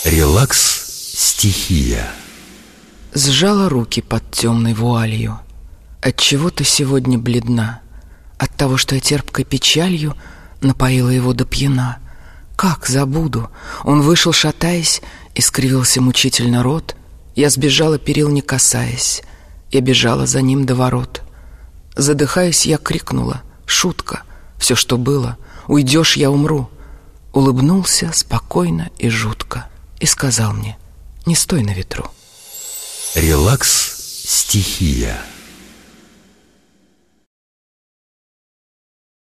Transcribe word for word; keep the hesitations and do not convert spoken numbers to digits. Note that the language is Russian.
Релакс стихия. Сжала руки под темной вуалью. Отчего ты сегодня бледна? От того, что я терпкой печалью напоила его до пьяна. Как забуду? Он вышел, шатаясь, и скривился мучительно рот. Я сбежала, перил не касаясь. Я бежала за ним до ворот. Задыхаясь, я крикнула: шутка, все, что было, уйдешь, я умру. Улыбнулся спокойно и жутко и сказал мне: не стой на ветру. Релакс стихия.